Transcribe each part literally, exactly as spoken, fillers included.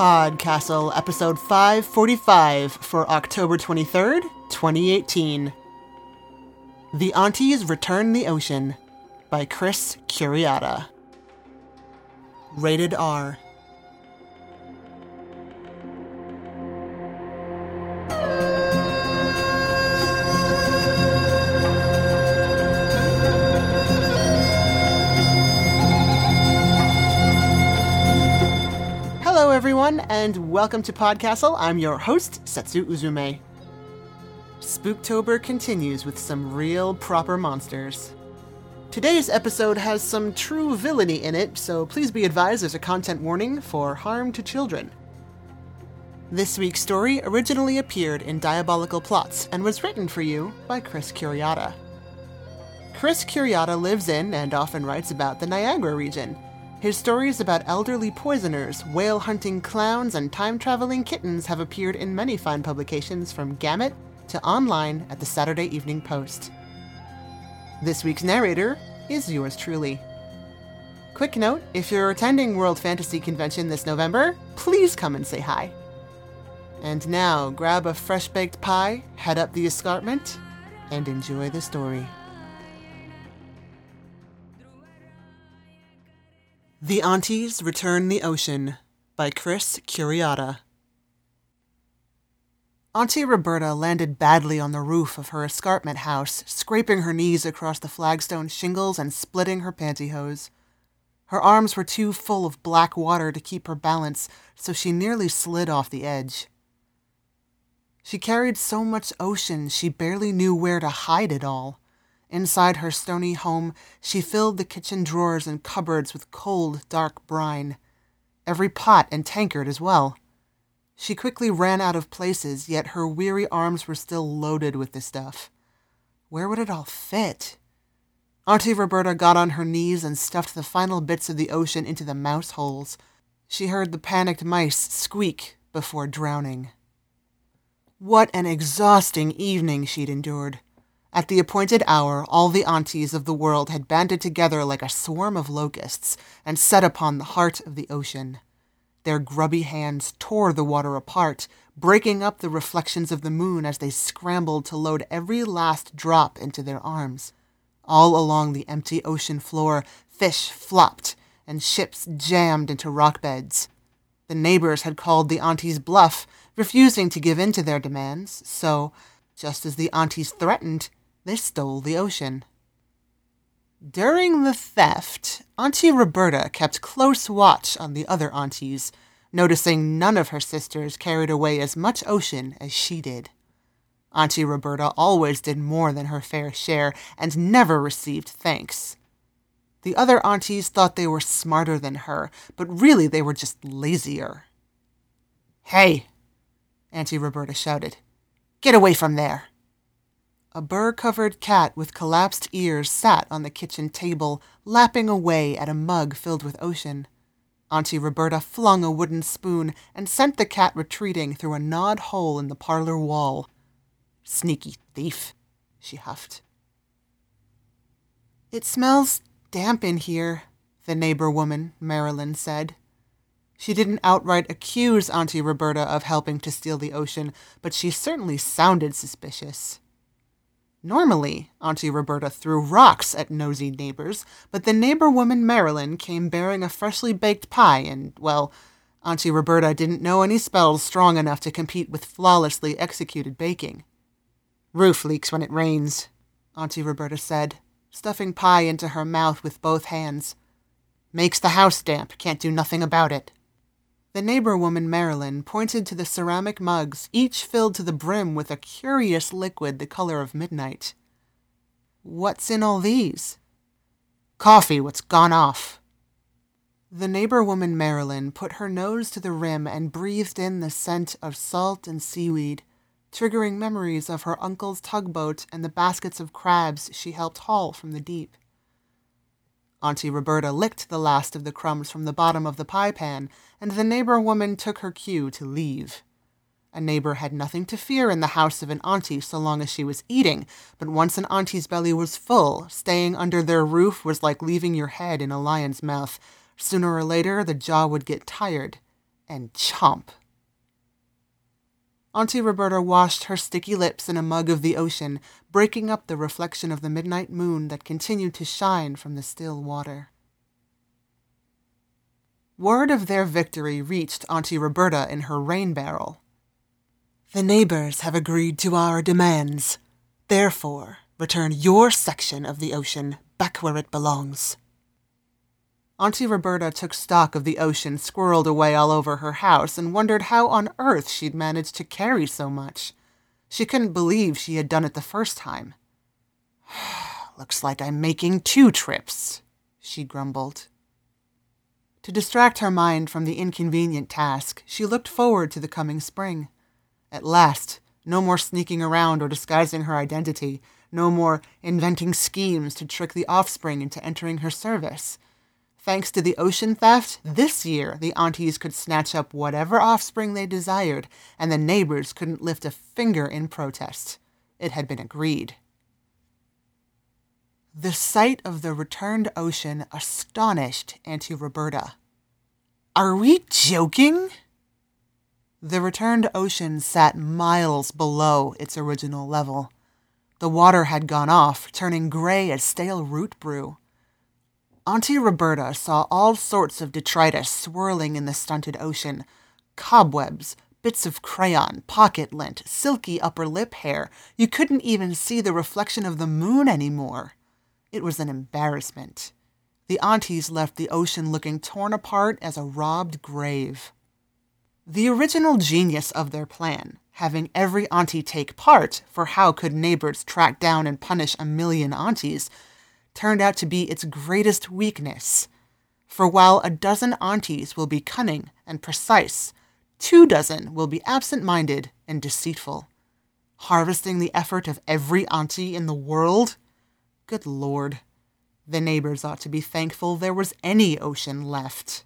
Podcastle, episode five forty-five for October twenty-third, twenty eighteen. The Aunties Return the Ocean by Chris Curiata. Rated R. Hello everyone, and welcome to Podcastle. I'm your host, Setsu Uzume. Spooktober continues with some real proper monsters. Today's episode has some true villainy in it, so please be advised there's a content warning for harm to children. This week's story originally appeared in Diabolical Plots and was written for you by Chris Curiata. Chris Curiata lives in and often writes about the Niagara region. His stories about elderly poisoners, whale-hunting clowns, and time-traveling kittens have appeared in many fine publications from Gamut to online at the Saturday Evening Post. This week's narrator is yours truly. Quick note, if you're attending World Fantasy Convention this November, please come and say hi. And now, grab a fresh-baked pie, head up the escarpment, and enjoy the story. The Aunties Return the Ocean by Chris Curiata. Auntie Roberta landed badly on the roof of her escarpment house, scraping her knees across the flagstone shingles and splitting her pantyhose. Her arms were too full of black water to keep her balance, so she nearly slid off the edge. She carried so much ocean she barely knew where to hide it all. Inside her stony home, she filled the kitchen drawers and cupboards with cold, dark brine. Every pot and tankard as well. She quickly ran out of places, yet her weary arms were still loaded with the stuff. Where would it all fit? Auntie Roberta got on her knees and stuffed the final bits of the ocean into the mouse holes. She heard the panicked mice squeak before drowning. What an exhausting evening she'd endured. At the appointed hour, all the aunties of the world had banded together like a swarm of locusts and set upon the heart of the ocean. Their grubby hands tore the water apart, breaking up the reflections of the moon as they scrambled to load every last drop into their arms. All along the empty ocean floor, fish flopped and ships jammed into rock beds. The neighbors had called the aunties bluff, refusing to give in to their demands, so, just as the aunties threatened, they stole the ocean. During the theft, Auntie Roberta kept close watch on the other aunties, noticing none of her sisters carried away as much ocean as she did. Auntie Roberta always did more than her fair share and never received thanks. The other aunties thought they were smarter than her, but really they were just lazier. "Hey!" Auntie Roberta shouted. "Get away from there!" A burr-covered cat with collapsed ears sat on the kitchen table, lapping away at a mug filled with ocean. Auntie Roberta flung a wooden spoon and sent the cat retreating through a gnawed hole in the parlor wall. "Sneaky thief," she huffed. "It smells damp in here," the neighbor woman, Marilyn, said. She didn't outright accuse Auntie Roberta of helping to steal the ocean, but she certainly sounded suspicious. Normally, Auntie Roberta threw rocks at nosy neighbors, but the neighbor woman Marilyn came bearing a freshly baked pie and, well, Auntie Roberta didn't know any spells strong enough to compete with flawlessly executed baking. "Roof leaks when it rains," Auntie Roberta said, stuffing pie into her mouth with both hands. "Makes the house damp, can't do nothing about it." The neighbor woman Marilyn pointed to the ceramic mugs, each filled to the brim with a curious liquid the color of midnight. "What's in all these?" "Coffee what's gone off." The neighbor woman Marilyn put her nose to the rim and breathed in the scent of salt and seaweed, triggering memories of her uncle's tugboat and the baskets of crabs she helped haul from the deep. Auntie Roberta licked the last of the crumbs from the bottom of the pie pan, and the neighbor woman took her cue to leave. A neighbor had nothing to fear in the house of an auntie so long as she was eating, but once an auntie's belly was full, staying under their roof was like leaving your head in a lion's mouth. Sooner or later, the jaw would get tired, and chomp. Auntie Roberta washed her sticky lips in a mug of the ocean, breaking up the reflection of the midnight moon that continued to shine from the still water. Word of their victory reached Auntie Roberta in her rain barrel. "The neighbors have agreed to our demands. Therefore, return your section of the ocean back where it belongs." Auntie Roberta took stock of the ocean squirreled away all over her house and wondered how on earth she'd managed to carry so much. She couldn't believe she had done it the first time. "Looks like I'm making two trips," she grumbled. To distract her mind from the inconvenient task, she looked forward to the coming spring. At last, no more sneaking around or disguising her identity, no more inventing schemes to trick the offspring into entering her service. Thanks to the ocean theft, this year the aunties could snatch up whatever offspring they desired, and the neighbors couldn't lift a finger in protest. It had been agreed. The sight of the returned ocean astonished Auntie Roberta. "Are we joking?" The returned ocean sat miles below its original level. The water had gone off, turning gray as stale root brew. Auntie Roberta saw all sorts of detritus swirling in the stunted ocean. Cobwebs, bits of crayon, pocket lint, silky upper lip hair. You couldn't even see the reflection of the moon anymore. It was an embarrassment. The aunties left the ocean looking torn apart as a robbed grave. The original genius of their plan, having every auntie take part, for how could neighbors track down and punish a million aunties, turned out to be its greatest weakness. For while a dozen aunties will be cunning and precise, two dozen will be absent-minded and deceitful. Harvesting the effort of every auntie in the world? Good Lord. The neighbors ought to be thankful there was any ocean left.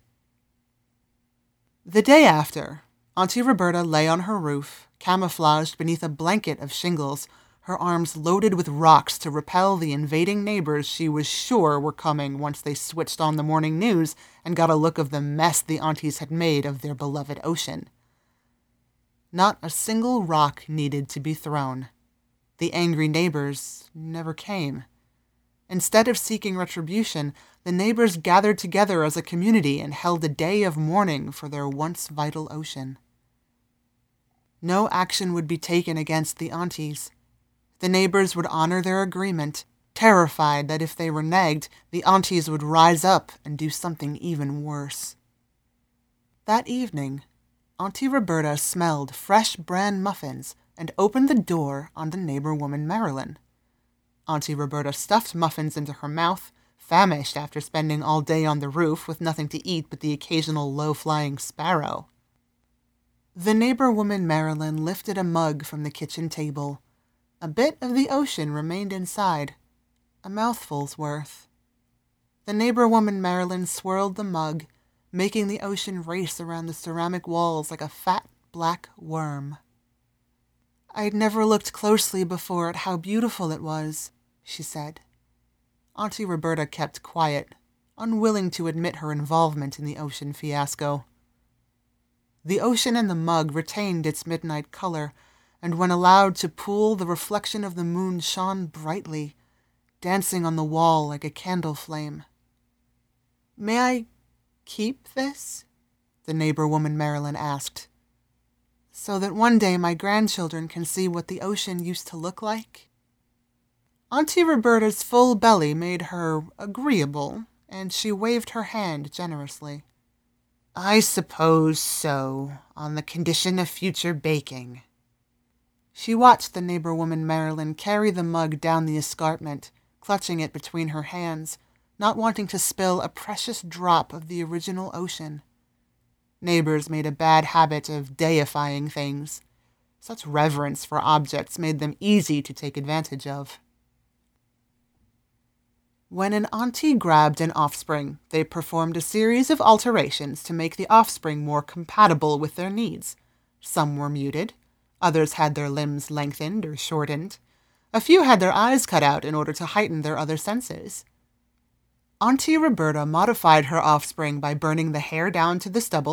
The day after, Auntie Roberta lay on her roof, camouflaged beneath a blanket of shingles, her arms loaded with rocks to repel the invading neighbors she was sure were coming once they switched on the morning news and got a look of the mess the aunties had made of their beloved ocean. Not a single rock needed to be thrown. The angry neighbors never came. Instead of seeking retribution, the neighbors gathered together as a community and held a day of mourning for their once vital ocean. No action would be taken against the aunties. The neighbors would honor their agreement, terrified that if they reneged, the aunties would rise up and do something even worse. That evening, Auntie Roberta smelled fresh bran muffins and opened the door on the neighbor woman Marilyn. Auntie Roberta stuffed muffins into her mouth, famished after spending all day on the roof with nothing to eat but the occasional low-flying sparrow. The neighbor woman Marilyn lifted a mug from the kitchen table. A bit of the ocean remained inside, a mouthful's worth. The neighbor woman Marilyn swirled the mug, making the ocean race around the ceramic walls like a fat black worm. "I'd never looked closely before at how beautiful it was," she said. Auntie Roberta kept quiet, unwilling to admit her involvement in the ocean fiasco. The ocean in the mug retained its midnight color, and when allowed to pool, the reflection of the moon shone brightly, dancing on the wall like a candle flame. "May I keep this?" the neighbor woman Marilyn asked. "So that one day my grandchildren can see what the ocean used to look like?" Auntie Roberta's full belly made her agreeable, and she waved her hand generously. "I suppose so, on the condition of future baking." She watched the neighbor woman Marilyn carry the mug down the escarpment, clutching it between her hands, not wanting to spill a precious drop of the original ocean. Neighbors made a bad habit of deifying things. Such reverence for objects made them easy to take advantage of. When an auntie grabbed an offspring, they performed a series of alterations to make the offspring more compatible with their needs. Some were muted, others had their limbs lengthened or shortened. A few had their eyes cut out in order to heighten their other senses. Auntie Roberta modified her offspring by burning the hair down to the stubble,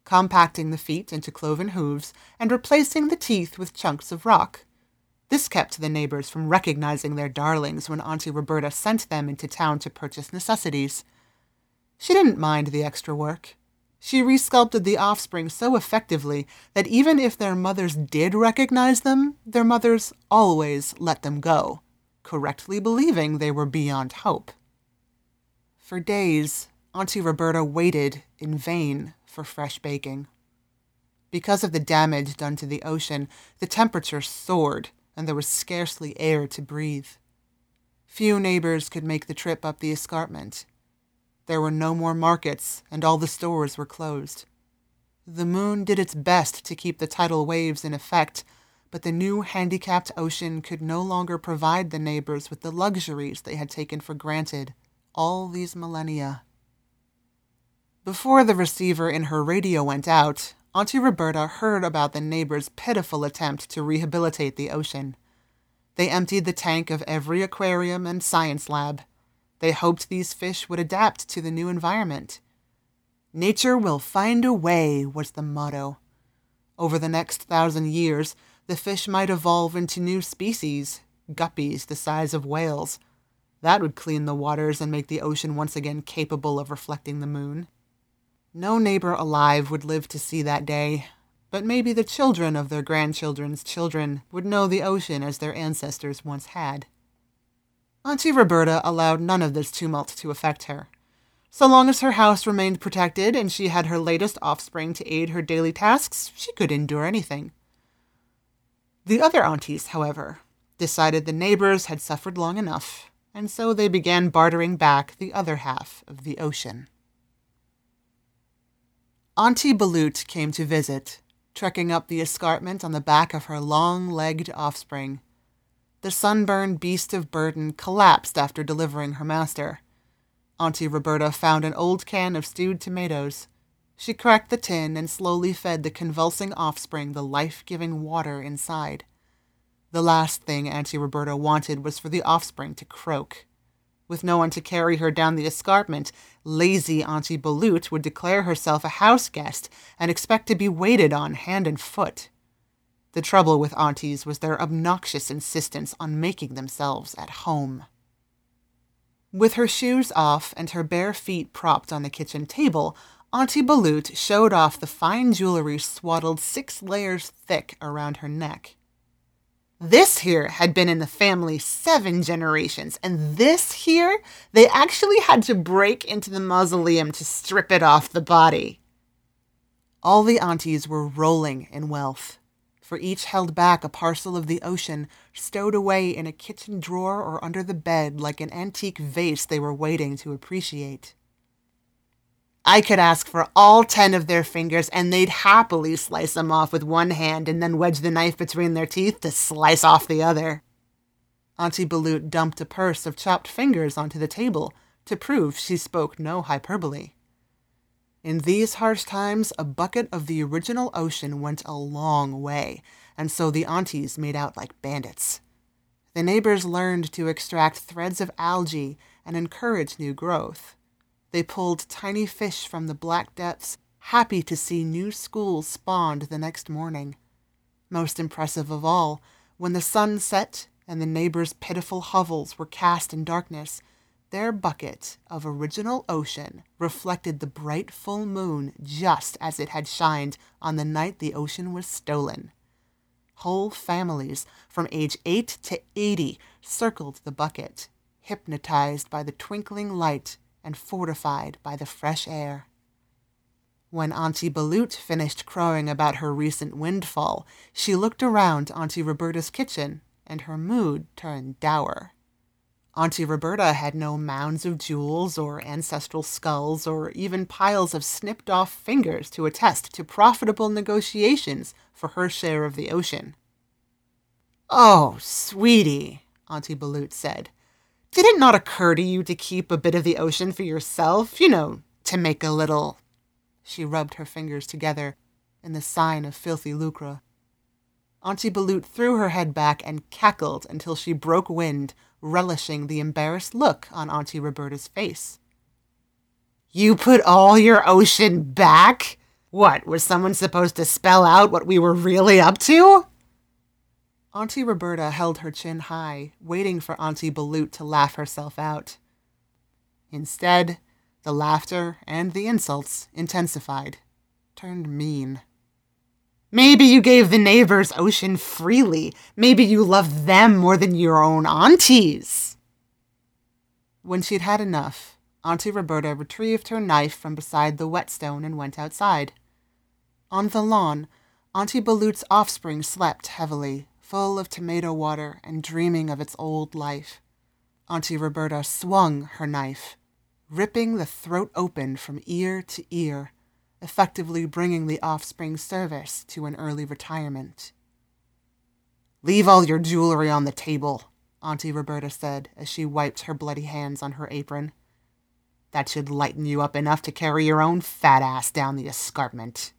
compacting the feet into cloven hooves and replacing the teeth with chunks of rock. This kept the neighbors from recognizing their darlings when Auntie Roberta sent them into town to purchase necessities. She didn't mind the extra work. She resculpted the offspring so effectively that even if their mothers did recognize them, their mothers always let them go, correctly believing they were beyond hope. For days, Auntie Roberta waited in vain for fresh baking. Because of the damage done to the ocean, the temperature soared, and there was scarcely air to breathe. Few neighbors could make the trip up the escarpment. There were no more markets, and all the stores were closed. The moon did its best to keep the tidal waves in effect, but the new handicapped ocean could no longer provide the neighbors with the luxuries they had taken for granted all these millennia. Before the receiver in her radio went out, Auntie Roberta heard about the neighbors' pitiful attempt to rehabilitate the ocean. They emptied the tank of every aquarium and science lab. They hoped these fish would adapt to the new environment. Nature will find a way was the motto. Over the next thousand years, the fish might evolve into new species, guppies the size of whales. That would clean the waters and make the ocean once again capable of reflecting the moon. No neighbor alive would live to see that day, but maybe the children of their grandchildren's children would know the ocean as their ancestors once had. Auntie Roberta allowed none of this tumult to affect her. So long as her house remained protected and she had her latest offspring to aid her daily tasks, she could endure anything. The other aunties, however, decided the neighbors had suffered long enough, and so they began bartering back the other half of the ocean. Auntie Balut came to visit, trekking up the escarpment on the back of her long-legged offspring. The sunburned beast of burden collapsed after delivering her master. Auntie Roberta found an old can of stewed tomatoes. She cracked the tin and slowly fed the convulsing offspring the life-giving water inside. The last thing Auntie Roberta wanted was for the offspring to croak. With no one to carry her down the escarpment, lazy Auntie Balut would declare herself a house guest and expect to be waited on hand and foot. The trouble with aunties was their obnoxious insistence on making themselves at home. With her shoes off and her bare feet propped on the kitchen table, Auntie Balut showed off the fine jewelry swaddled six layers thick around her neck. This here had been in the family seven generations, and this here, they actually had to break into the mausoleum to strip it off the body. All the aunties were rolling in wealth, for each held back a parcel of the ocean, stowed away in a kitchen drawer or under the bed like an antique vase they were waiting to appreciate. I could ask for all ten of their fingers, and they'd happily slice them off with one hand and then wedge the knife between their teeth to slice off the other. Auntie Balut dumped a purse of chopped fingers onto the table to prove she spoke no hyperbole. In these harsh times, a bucket of the original ocean went a long way, and so the aunties made out like bandits. The neighbors learned to extract threads of algae and encourage new growth. They pulled tiny fish from the black depths, happy to see new schools spawned the next morning. Most impressive of all, when the sun set and the neighbors' pitiful hovels were cast in darkness, their bucket of original ocean reflected the bright full moon just as it had shined on the night the ocean was stolen. Whole families, from age eight to eighty, circled the bucket, hypnotized by the twinkling light and fortified by the fresh air. When Auntie Balut finished crowing about her recent windfall, she looked around Auntie Roberta's kitchen, and her mood turned dour. Auntie Roberta had no mounds of jewels or ancestral skulls or even piles of snipped-off fingers to attest to profitable negotiations for her share of the ocean. "Oh, sweetie," Auntie Balut said, "did it not occur to you to keep a bit of the ocean for yourself, you know, to make a little—" She rubbed her fingers together in the sign of filthy lucre. Auntie Balut threw her head back and cackled until she broke wind, relishing the embarrassed look on Auntie Roberta's face. "You put all your ocean back?" What, was someone supposed to spell out what we were really up to? Auntie Roberta held her chin high, waiting for Auntie Balut to laugh herself out. Instead, the laughter and the insults intensified, turned mean. Maybe you gave the neighbors Ocean freely. Maybe you loved them more than your own aunties. When she'd had enough, Auntie Roberta retrieved her knife from beside the whetstone and went outside. On the lawn, Auntie Balut's offspring slept heavily, full of tomato water and dreaming of its old life. Auntie Roberta swung her knife, ripping the throat open from ear to ear, effectively bringing the offspring's service to an early retirement. Leave all your jewelry on the table, Auntie Roberta said as she wiped her bloody hands on her apron. That should lighten you up enough to carry your own fat ass down the escarpment.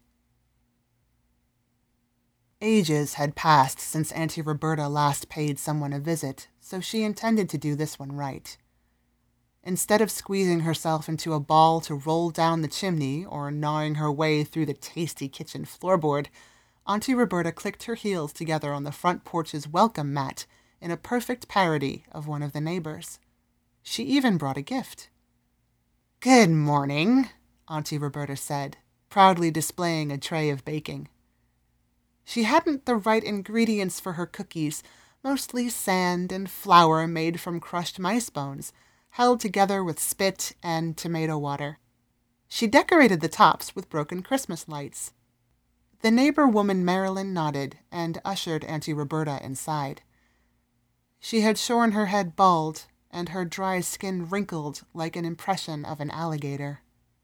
Ages had passed since Auntie Roberta last paid someone a visit, so she intended to do this one right. Instead of squeezing herself into a ball to roll down the chimney or gnawing her way through the tasty kitchen floorboard, Auntie Roberta clicked her heels together on the front porch's welcome mat in a perfect parody of one of the neighbors. She even brought a gift. Good morning, Auntie Roberta said, proudly displaying a tray of baking. She hadn't the right ingredients for her cookies, mostly sand and flour made from crushed mice bones, held together with spit and tomato water. She decorated the tops with broken Christmas lights. The neighbor woman Marilyn nodded and ushered Auntie Roberta inside. She had shorn her head bald, and her dry skin wrinkled like an impression of an alligator.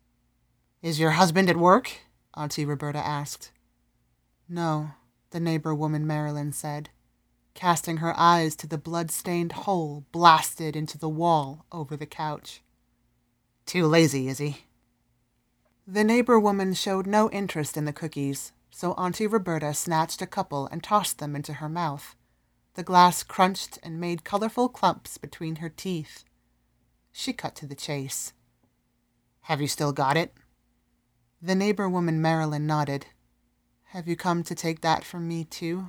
Is your husband at work? Auntie Roberta asked. No, the neighbor woman Marilyn said, casting her eyes to the blood-stained hole blasted into the wall over the couch. Too lazy, is he? The neighbor woman showed no interest in the cookies, so Auntie Roberta snatched a couple and tossed them into her mouth. The glass crunched and made colorful clumps between her teeth. She cut to the chase. Have you still got it? The neighbor woman Marilyn nodded. Have you come to take that from me, too?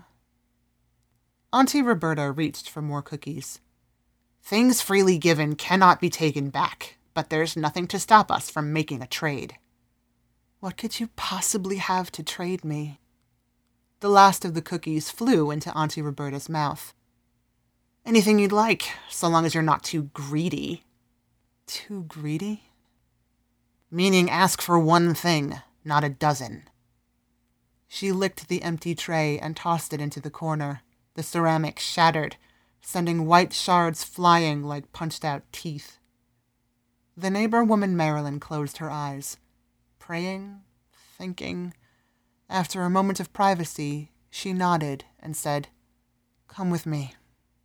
Auntie Roberta reached for more cookies. Things freely given cannot be taken back, but there's nothing to stop us from making a trade. What could you possibly have to trade me? The last of the cookies flew into Auntie Roberta's mouth. Anything you'd like, so long as you're not too greedy. Too greedy? Meaning ask for one thing, not a dozen. She licked the empty tray and tossed it into the corner. The ceramic shattered, sending white shards flying like punched-out teeth. The neighbor woman Marilyn closed her eyes, praying, thinking. After a moment of privacy, she nodded and said, Come with me.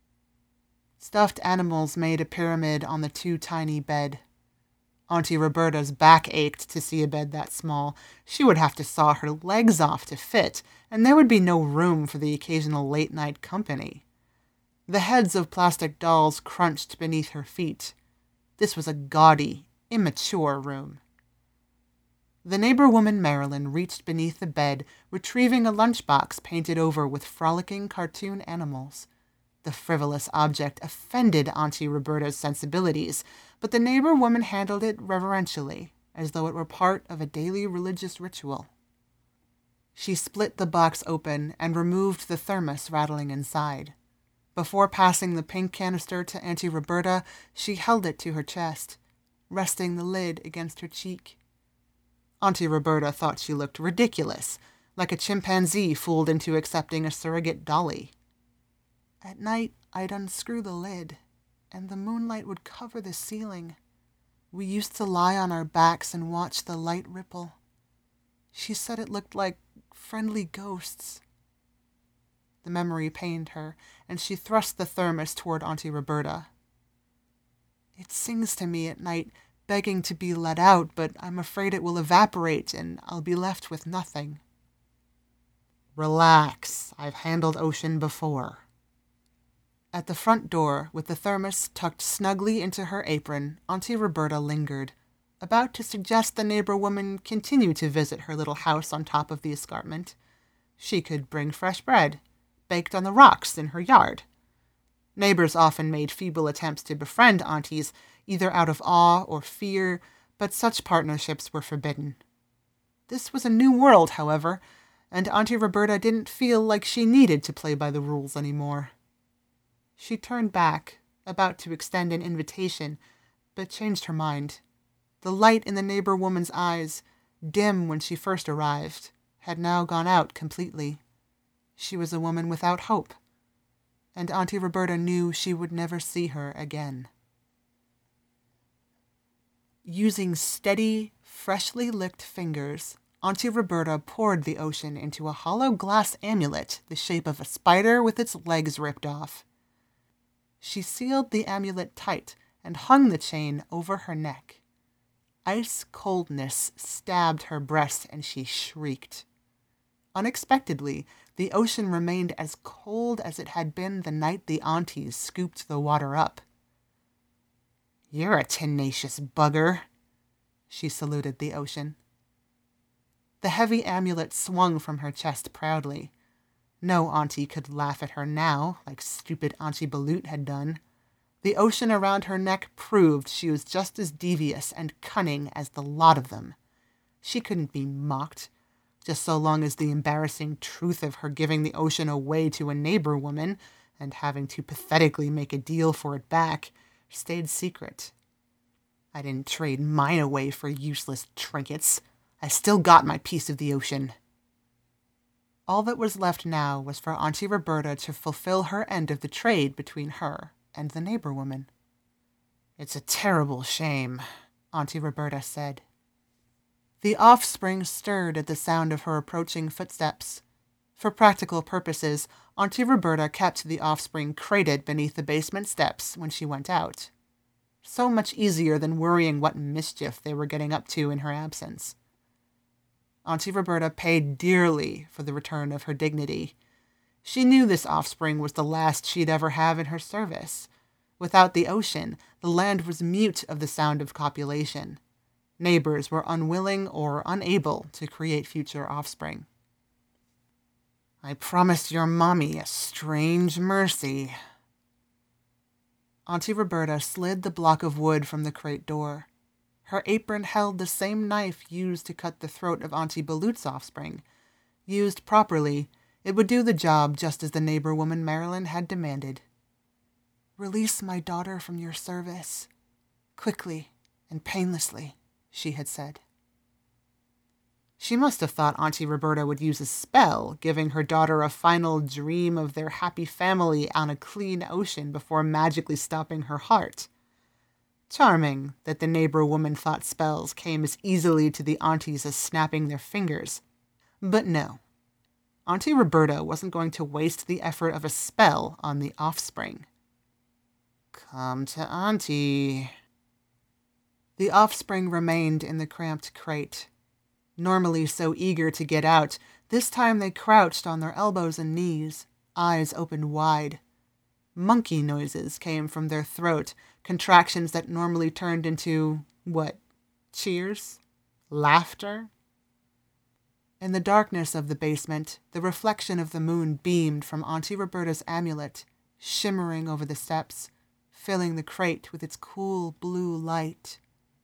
Stuffed animals made a pyramid on the too tiny bed. Auntie Roberta's back ached to see a bed that small. She would have to saw her legs off to fit, and there would be no room for the occasional late-night company. The heads of plastic dolls crunched beneath her feet. This was a gaudy, immature room. The neighbor woman Marilyn reached beneath the bed, retrieving a lunchbox painted over with frolicking cartoon animals. The frivolous object offended Auntie Roberta's sensibilities, but the neighbor woman handled it reverentially, as though it were part of a daily religious ritual. She split the box open and removed the thermos rattling inside. Before passing the pink canister to Auntie Roberta, she held it to her chest, resting the lid against her cheek. Auntie Roberta thought she looked ridiculous, like a chimpanzee fooled into accepting a surrogate dolly. At night, I'd unscrew the lid, and the moonlight would cover the ceiling. We used to lie on our backs and watch the light ripple. She said it looked like friendly ghosts. The memory pained her, and she thrust the thermos toward Auntie Roberta. It sings to me at night, begging to be let out, but I'm afraid it will evaporate and I'll be left with nothing. Relax. I've handled Ocean before. At the front door, with the thermos tucked snugly into her apron, Auntie Roberta lingered, about to suggest the neighbor woman continue to visit her little house on top of the escarpment. She could bring fresh bread, baked on the rocks in her yard. Neighbors often made feeble attempts to befriend aunties, either out of awe or fear, but such partnerships were forbidden. This was a new world, however, and Auntie Roberta didn't feel like she needed to play by the rules anymore. She turned back, about to extend an invitation, but changed her mind. The light in the neighbor woman's eyes, dim when she first arrived, had now gone out completely. She was a woman without hope, and Auntie Roberta knew she would never see her again. Using steady, freshly licked fingers, Auntie Roberta poured the ocean into a hollow glass amulet the shape of a spider with its legs ripped off. She sealed the amulet tight and hung the chain over her neck. Ice coldness stabbed her breast and she shrieked. Unexpectedly, the ocean remained as cold as it had been the night the aunties scooped the water up. "You're a tenacious bugger," she saluted the ocean. The heavy amulet swung from her chest proudly. No auntie could laugh at her now, like stupid Auntie Balut had done. The ocean around her neck proved she was just as devious and cunning as the lot of them. She couldn't be mocked, just so long as the embarrassing truth of her giving the ocean away to a neighbor woman, and having to pathetically make a deal for it back, stayed secret. I didn't trade mine away for useless trinkets. I still got my piece of the ocean. All that was left now was for Auntie Roberta to fulfill her end of the trade between her and the neighbor woman. "It's a terrible shame," Auntie Roberta said. The offspring stirred at the sound of her approaching footsteps. For practical purposes, Auntie Roberta kept the offspring crated beneath the basement steps when she went out. So much easier than worrying what mischief they were getting up to in her absence. Auntie Roberta paid dearly for the return of her dignity. She knew this offspring was the last she'd ever have in her service. Without the ocean, the land was mute of the sound of copulation. Neighbors were unwilling or unable to create future offspring. "I promised your mommy a strange mercy." Auntie Roberta slid the block of wood from the crate door. Her apron held the same knife used to cut the throat of Auntie Balut's offspring. Used properly, it would do the job just as the neighbor woman Marilyn had demanded. "Release my daughter from your service, quickly and painlessly," she had said. She must have thought Auntie Roberta would use a spell, giving her daughter a final dream of their happy family on a clean ocean before magically stopping her heart. Charming that the neighbor woman thought spells came as easily to the aunties as snapping their fingers. But no. Auntie Roberta wasn't going to waste the effort of a spell on the offspring. "Come to Auntie." The offspring remained in the cramped crate. Normally so eager to get out, this time they crouched on their elbows and knees, eyes opened wide. Monkey noises came from their throat, contractions that normally turned into, what, cheers? Laughter? In the darkness of the basement, the reflection of the moon beamed from Auntie Roberta's amulet, shimmering over the steps, filling the crate with its cool blue light.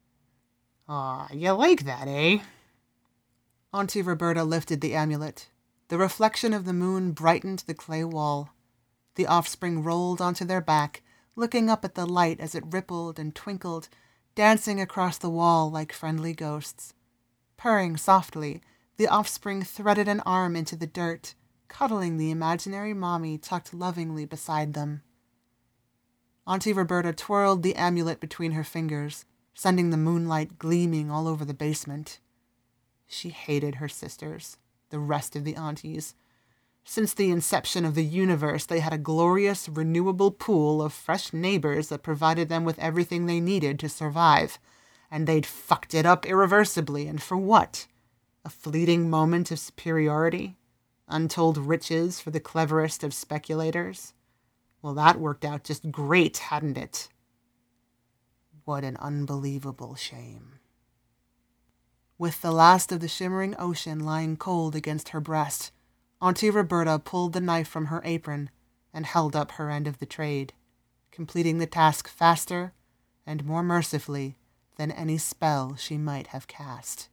"Aw, you like that, eh?" Auntie Roberta lifted the amulet. The reflection of the moon brightened the clay wall. The offspring rolled onto their back, looking up at the light as it rippled and twinkled, dancing across the wall like friendly ghosts. Purring softly, the offspring threaded an arm into the dirt, cuddling the imaginary mommy tucked lovingly beside them. Auntie Roberta twirled the amulet between her fingers, sending the moonlight gleaming all over the basement. She hated her sisters, the rest of the aunties. Since the inception of the universe, they had a glorious, renewable pool of fresh neighbors that provided them with everything they needed to survive. And they'd fucked it up irreversibly, and for what? A fleeting moment of superiority? Untold riches for the cleverest of speculators? Well, that worked out just great, hadn't it? What an unbelievable shame. With the last of the shimmering ocean lying cold against her breast, Auntie Roberta pulled the knife from her apron and held up her end of the trade, completing the task faster and more mercifully than any spell she might have cast.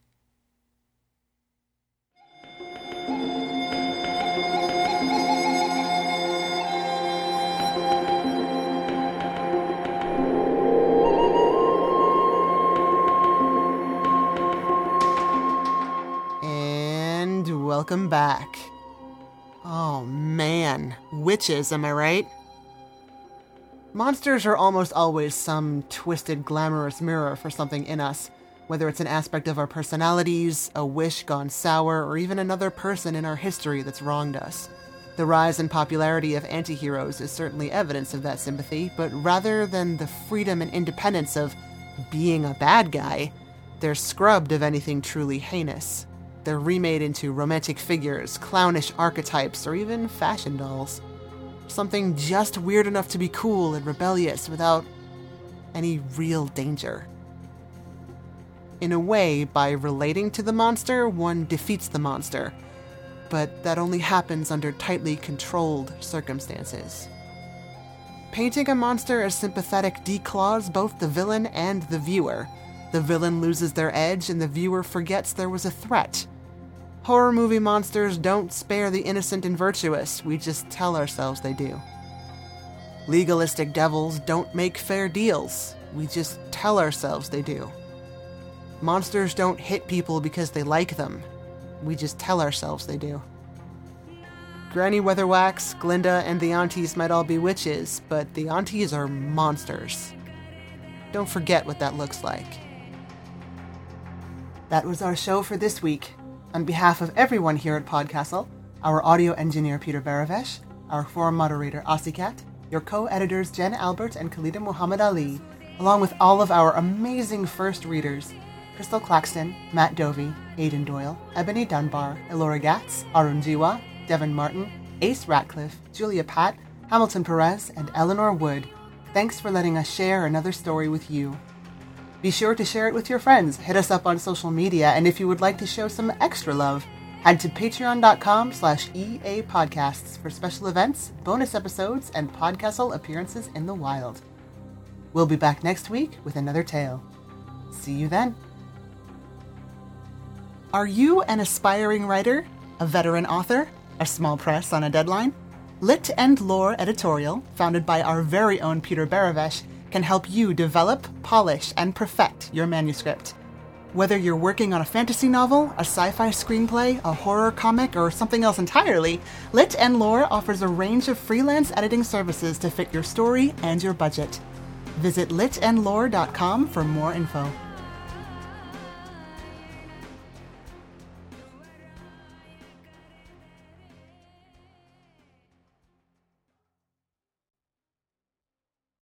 And welcome back. Oh man, witches, am I right? Monsters are almost always some twisted, glamorous mirror for something in us, whether it's an aspect of our personalities, a wish gone sour, or even another person in our history that's wronged us. The rise in popularity of anti-heroes is certainly evidence of that sympathy, but rather than the freedom and independence of being a bad guy, they're scrubbed of anything truly heinous. They're remade into romantic figures, clownish archetypes, or even fashion dolls. Something just weird enough to be cool and rebellious without any real danger. In a way, by relating to the monster, one defeats the monster, but that only happens under tightly controlled circumstances. Painting a monster as sympathetic declaws both the villain and the viewer. The villain loses their edge and the viewer forgets there was a threat. Horror movie monsters don't spare the innocent and virtuous, we just tell ourselves they do. Legalistic devils don't make fair deals, we just tell ourselves they do. Monsters don't hit people because they like them, we just tell ourselves they do. Granny Weatherwax, Glinda, and the aunties might all be witches, but the aunties are monsters. Don't forget what that looks like. That was our show for this week. On behalf of everyone here at Podcastle, our audio engineer Peter Baravesh, our forum moderator Asikat, your co-editors Jen Albert and Khalida Muhammad Ali, along with all of our amazing first readers, Crystal Claxton, Matt Dovey, Aidan Doyle, Ebony Dunbar, Elora Gatz, Arun Jiwa, Devin Martin, Ace Ratcliffe, Julia Pat, Hamilton Perez, and Eleanor Wood. Thanks for letting us share another story with you. Be sure to share it with your friends, hit us up on social media, and if you would like to show some extra love, head to patreon.com slash EA podcasts for special events, bonus episodes, and Podcastle appearances in the wild. We'll be back next week with another tale. See you then. Are you an aspiring writer, a veteran author, a small press on a deadline? Lit and Lore Editorial, founded by our very own Peter Baravesh, can help you develop, polish, and perfect your manuscript. Whether you're working on a fantasy novel, a sci-fi screenplay, a horror comic, or something else entirely, Lit and Lore offers a range of freelance editing services to fit your story and your budget. Visit lit and lore dot com for more info.